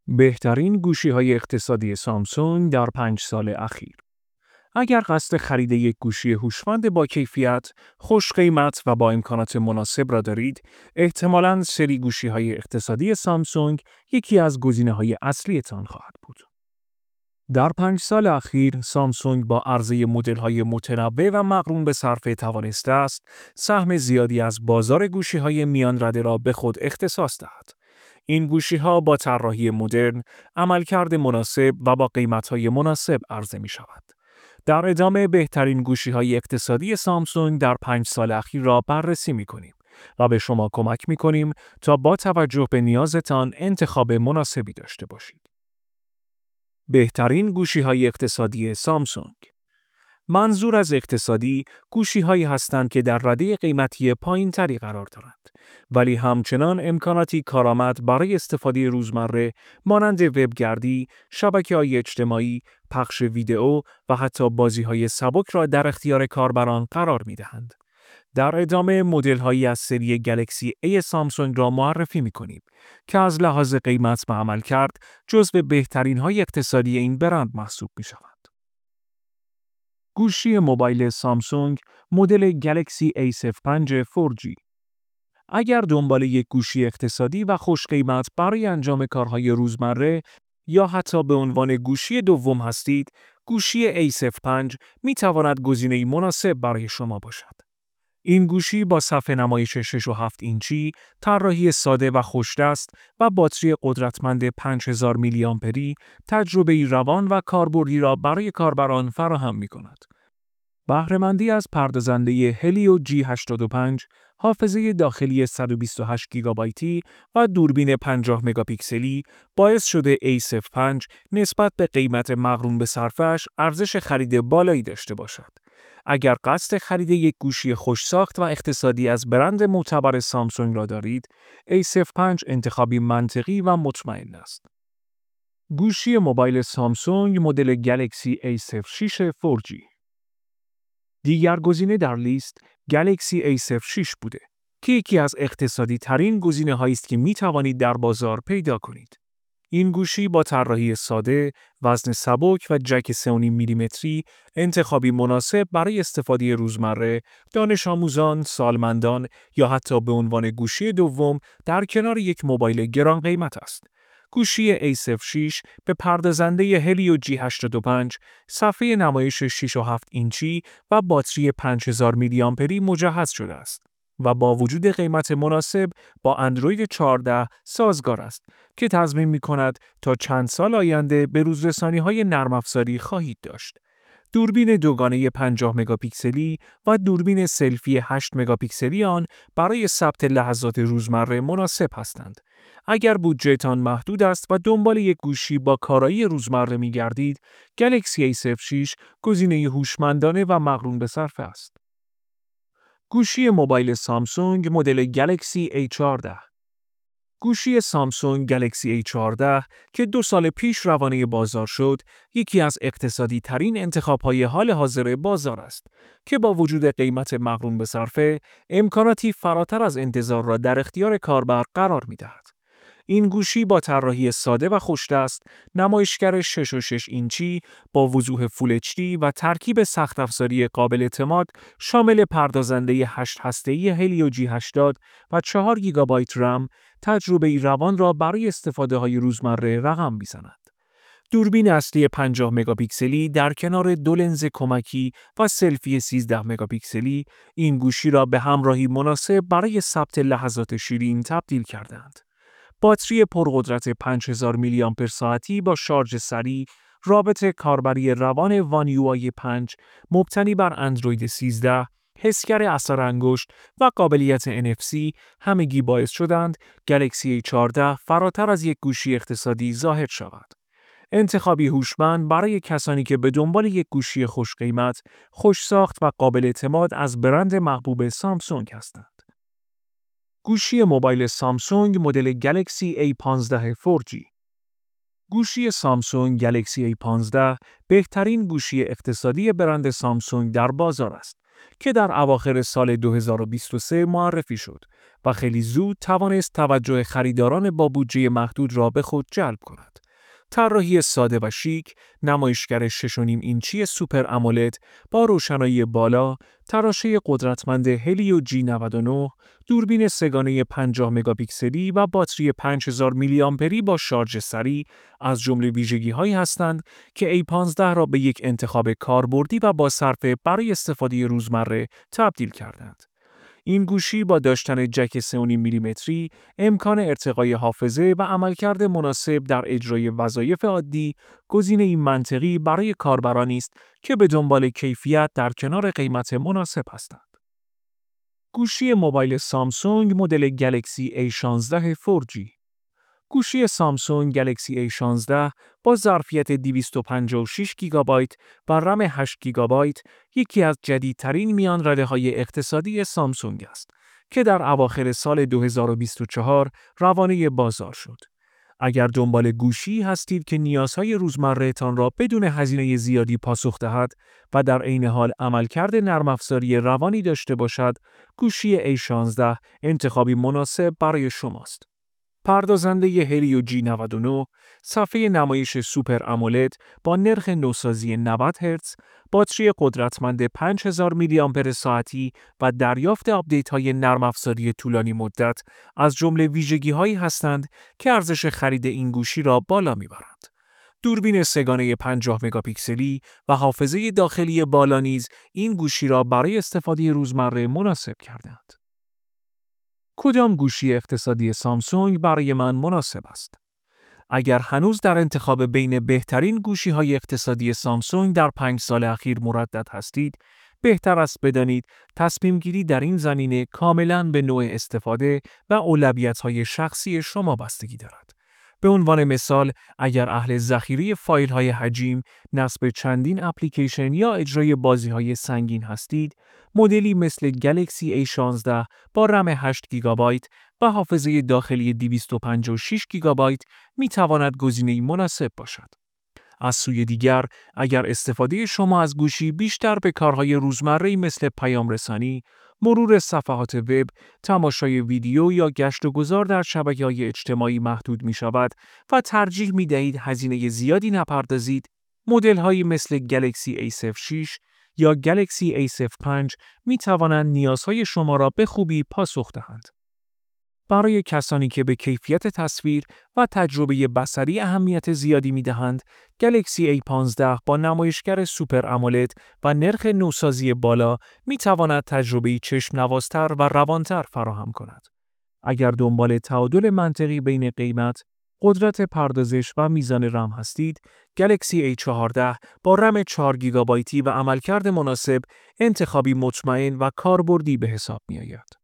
بهترین گوشی‌های اقتصادی سامسونگ در 5 سال اخیر. اگر قصد خرید یک گوشی هوشمند با کیفیت، خوش قیمت و با امکانات مناسب را دارید، احتمالاً سری گوشی‌های اقتصادی سامسونگ یکی از گزینه‌های اصلیتان خواهد بود. در 5 سال اخیر، سامسونگ با عرضه مدل‌های متنوع و مقرون به صرفه توانسته است سهم زیادی از بازار گوشی‌های میانرده را به خود اختصاص دهد. این گوشی‌ها با طراحی مدرن، عملکرد مناسب و با قیمت‌های مناسب عرضه می‌شود. در ادامه بهترین گوشی‌های اقتصادی سامسونگ در 5 سال اخیر را بررسی می‌کنیم و به شما کمک می‌کنیم تا با توجه به نیازتان انتخاب مناسبی داشته باشید. بهترین گوشی‌های اقتصادی سامسونگ. منظور از اقتصادی، گوشی‌هایی هستند که در رده قیمتی پایین‌تری قرار دارند، ولی همچنان امکاناتی کارآمد برای استفاده روزمره مانند وبگردی، شبکه‌های اجتماعی، پخش ویدئو و حتی بازی‌های سبک را در اختیار کاربران قرار می‌دهند. در ادامه مدل‌هایی از سری گلکسی A سامسونگ را معرفی می‌کنیم که از لحاظ قیمت و عملکرد جزو بهترین‌های اقتصادی این برند محسوب می‌شوند. گوشی موبایل سامسونگ مدل گلکسی A05 4G. اگر دنبال یک گوشی اقتصادی و خوش قیمت برای انجام کارهای روزمره یا حتی به عنوان گوشی دوم هستید، گوشی A05 می تواند گزینه‌ای مناسب برای شما باشد. این گوشی با صفحه نمایش 6.7 اینچی، طراحی ساده و خوش‌دست و باتری قدرتمند 5000 میلی آمپری، تجربه‌ای روان و کاربردی را برای کاربران فراهم می‌کند. بهره‌مندی از پردازنده هلیو G85، حافظه داخلی 128 گیگابایتی و دوربین 50 مگاپیکسلی باعث شده A05 نسبت به قیمت مقرون به صرفه‌اش ارزش خرید بالایی داشته باشد. اگر قصد خرید یک گوشی خوش‌ساخت و اقتصادی از برند معتبر سامسونگ را دارید، A05 انتخابی منطقی و مطمئن است. گوشی موبایل سامسونگ مدل گلکسی A06 4G. دیگر گزینه در لیست گلکسی A06 بوده که یکی از اقتصادی ترین گزینه هایی است که می توانید در بازار پیدا کنید. این گوشی با طراحی ساده، وزن سبک و جک 3.5 میلیمتری انتخابی مناسب برای استفاده روزمره، دانش آموزان، سالمندان یا حتی به عنوان گوشی دوم در کنار یک موبایل گران قیمت است. گوشی A06 به پردازنده هلیو G85، صفحه نمایش 6.7 اینچی و باتری 5000 میلی آمپری مجهز شده است و با وجود قیمت مناسب با اندروید 14 سازگار است که تضمین می‌کند تا چند سال آینده به روزرسانی‌های نرم افزاری خواهید داشت. دوربین دوگانه 50 مگاپیکسلی و دوربین سلفی 8 مگاپیکسلی آن برای ثبت لحظات روزمره مناسب هستند. اگر بودجهتان محدود است و دنبال یک گوشی با کارایی روزمره می‌گردید، گلکسی A06 گزینه هوشمندانه و مقرون به صرفه است. گوشی موبایل سامسونگ مدل گلکسی A14. گوشی سامسونگ گلکسی A14 که 2 سال پیش روانه بازار شد، یکی از اقتصادی ترین انتخاب‌های حال حاضر بازار است که با وجود قیمت مقرون به صرفه، امکاناتی فراتر از انتظار را در اختیار کاربر قرار می‌دهد. این گوشی با طراحی ساده و خوش‌دست، نمایشگر 6.6 اینچی با وضوح فول HD و ترکیب سخت افزاری قابل اعتماد شامل پردازنده 8 هسته‌ای هلیو G80 و 4 گیگابایت رم، تجربه‌ای روان را برای استفاده‌های روزمره رقم می‌زند. دوربین اصلی 50 مگاپیکسلی در کنار 2 لنز کمکی و سلفی 13 مگاپیکسلی این گوشی را به همراهی مناسب برای ثبت لحظات شیرین تبدیل کردند. باتری پرقدرت 5000 میلی آمپر ساعتی با شارژ سریع، رابط کاربری روان وان یو آی 5 مبتنی بر اندروید 13، حسگر اثر انگشت و قابلیت NFC همگی باعث شدند گلکسی A14 فراتر از یک گوشی اقتصادی ظاهر شود. انتخابی هوشمند برای کسانی که به دنبال یک گوشی خوش قیمت، خوش ساخت و قابل اعتماد از برند محبوب سامسونگ هستند. گوشی موبایل سامسونگ مدل گلکسی A15 4G. گوشی سامسونگ گلکسی A15 بهترین گوشی اقتصادی برند سامسونگ در بازار است که در اواخر سال 2023 معرفی شد و خیلی زود توانست توجه خریداران با بودجه محدود را به خود جلب کند. طراحی ساده و شیک، نمایشگر 6.5 اینچی سوپر امولد با روشنایی بالا، تراشه قدرتمند هلیو G99، دوربین سه‌گانه 50 مگاپیکسلی و باتری 5000 میلی آمپری با شارژ سریع از جمله ویژگی‌هایی هستند که A15 را به یک انتخاب کاربردی و با صرفه برای استفاده روزمره تبدیل کردند. این گوشی با داشتن جک 3.5 میلیمتری، امکان ارتقای حافظه و عملکرد مناسب در اجرای وظایف عادی، گزینه‌ای منطقی برای کاربرانی است که به دنبال کیفیت در کنار قیمت مناسب هستند. گوشی موبایل سامسونگ مدل گلکسی A16 4G. گوشی سامسونگ گلکسی A16 با ظرفیت 256 گیگابایت و رم 8 گیگابایت یکی از جدیدترین میانرده‌های اقتصادی سامسونگ است که در اواخر سال 2024 روانه بازار شد. اگر دنبال گوشی هستید که نیازهای روزمره‌تان را بدون هزینه زیادی پاسخ دهد و در عین حال عملکرد نرم افزاری روانی داشته باشد، گوشی A16 انتخابی مناسب برای شماست. پردازنده هلیو G99، صفحه نمایش سوپر امولد با نرخ نوسازی 90 هرتز، باتری قدرتمند 5000 میلی آمپر ساعتی و دریافت آپدیت‌های نرم افزاری طولانی مدت از جمله ویژگی‌هایی هستند که ارزش خرید این گوشی را بالا می‌برند. دوربین سه‌گانه 50 مگاپیکسلی و حافظه داخلی بالا نیز این گوشی را برای استفاده روزمره مناسب کردند. کدام گوشی اقتصادی سامسونگ برای من مناسب است؟ اگر هنوز در انتخاب بین بهترین گوشی‌های اقتصادی سامسونگ در 5 سال اخیر مردد هستید، بهتر است بدانید تصمیم‌گیری در این زمینه کاملاً به نوع استفاده و اولویت‌های شخصی شما بستگی دارد. به عنوان مثال، اگر اهل ذخیره فایل‌های حجیم، نصب چندین اپلیکیشن یا اجرای بازی‌های سنگین هستید، مدلی مثل گلکسی A16 با رم 8 گیگابایت و حافظه داخلی 256 گیگابایت می‌تواند گزینه‌ای مناسب باشد. از سوی دیگر، اگر استفاده شما از گوشی بیشتر به کارهای روزمره‌ای مثل پیام‌رسانی، مرور صفحات وب، تماشای ویدیو یا گشت و گذار در شبکه‌های اجتماعی محدود می‌شود و ترجیح می‌دهید هزینه زیادی نپردازید، مدل‌هایی مثل گلکسی A06 یا گلکسی A05 می‌توانند نیازهای شما را به خوبی پاسخ دهند. برای کسانی که به کیفیت تصویر و تجربه بصری اهمیت زیادی می‌دهند، گلکسی A15 با نمایشگر سوپر امولد و نرخ نوسازی بالا می‌تواند تجربه‌ای چشم‌نوازتر و روانتر فراهم کند. اگر دنبال تعادل منطقی بین قیمت، قدرت پردازش و میزان رم هستید، گلکسی A14 با رم 4 گیگابایتی و عملکرد مناسب انتخابی مطمئن و کاربردی به حساب می‌آید.